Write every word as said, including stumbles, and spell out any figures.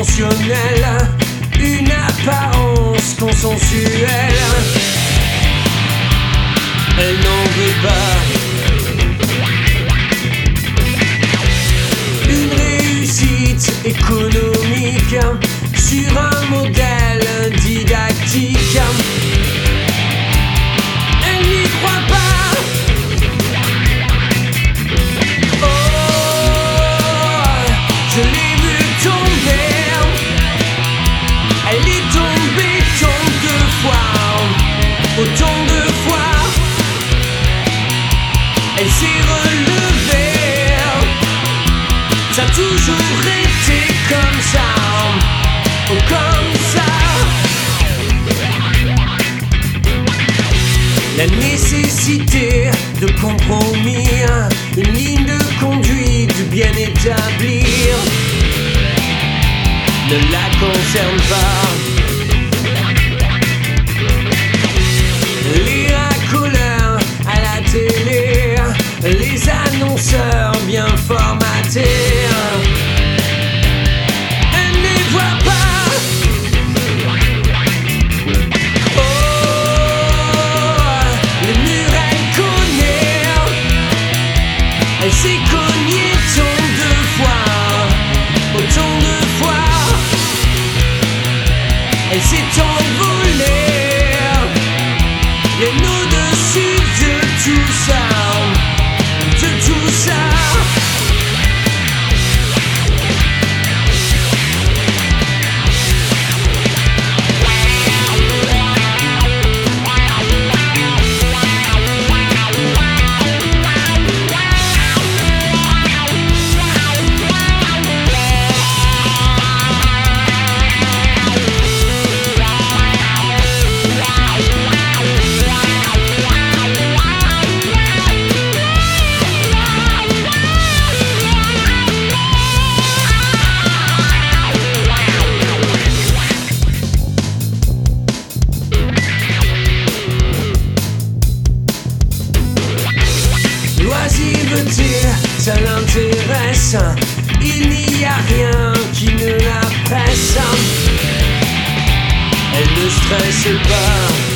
conventionnelle, une apparence consensuelle. Elle n'en veut pas. Une réussite économique sur un modèle didactique. Elle n'y croit pas. Oh, je l'ai vu tomber. Elle est tombée tant de fois, autant de fois. Elle s'est relevée. Ça a toujours été comme ça, oh comme ça. La nécessité de compromis, une ligne de conduite bien établie, ne la concerne pas. Les racoleurs à la télé, les annonceurs bien formatés, elle ne les voit pas. Oh, le mur elle connaît. Elle s'est cognée tant de fois, autant de fois. Elle s'est envolée, bien au-dessus de tout ça, de tout ça. Ça l'intéresse, il n'y a rien qui ne la presse. Elle ne stresse pas.